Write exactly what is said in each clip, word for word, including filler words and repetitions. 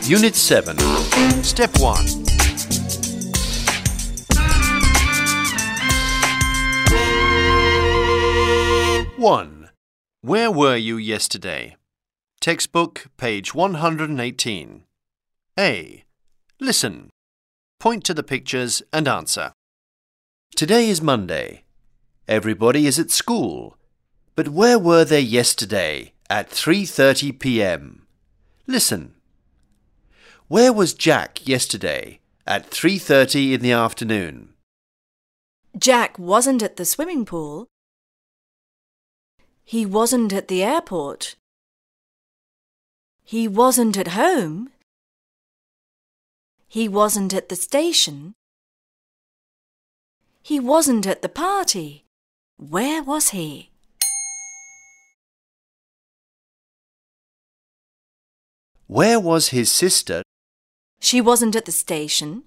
Unit seven. Step one. one. Where were you yesterday? Textbook, page one hundred eighteen. A. Listen. Point to the pictures and answer. Today is Monday. Everybody is at school. But where were they yesterday at three thirty p m? Listen. Where was Jack yesterday at three thirty in the afternoon? Jack wasn't at the swimming pool. He wasn't at the airport. He wasn't at home. He wasn't at the station. He wasn't at the party. Where was he? Where was his sister? She wasn't at the station.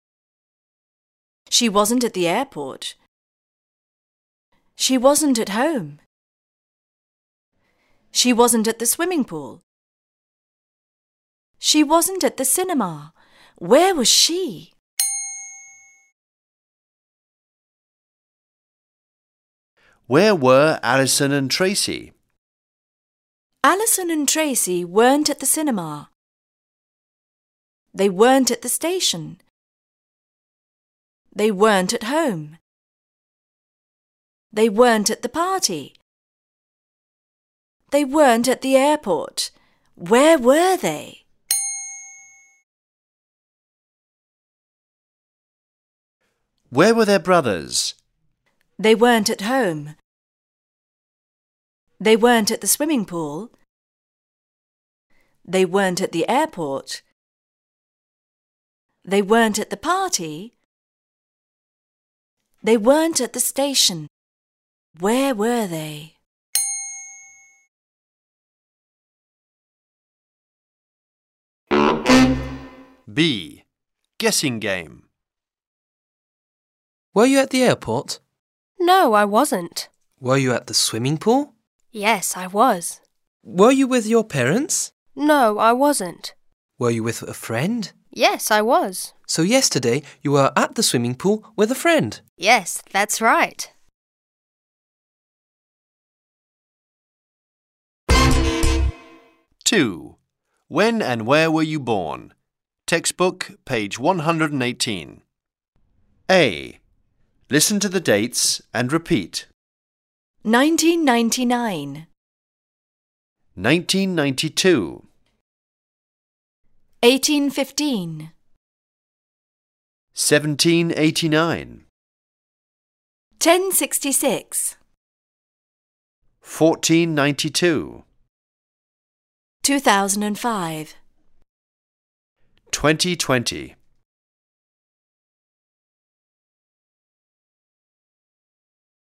She wasn't at the airport. She wasn't at home. She wasn't at the swimming pool. She wasn't at the cinema. Where was she? Where were Alison and Tracy? Alison and Tracy weren't at the cinema. They weren't at the station. They weren't at home. They weren't at the party. They weren't at the airport. Where were they? Where were their brothers? They weren't at home. They weren't at the swimming pool. They weren't at the airport. They weren't at the party. They weren't at the station. Where were they? B. Guessing game. Were you at the airport? No, I wasn't. Were you at the swimming pool? Yes, I was. Were you with your parents? No, I wasn't. Were you with a friend? Yes, I was. So yesterday you were at the swimming pool with a friend? Yes, that's right. two. When and where were you born? Textbook, page one hundred eighteen. A. Listen to the dates and repeat. nineteen ninety-nine. nineteen ninety-two. eighteen fifteen. seventeen eighty-nine. ten sixty-six. fourteen ninety-two. two thousand five. twenty twenty.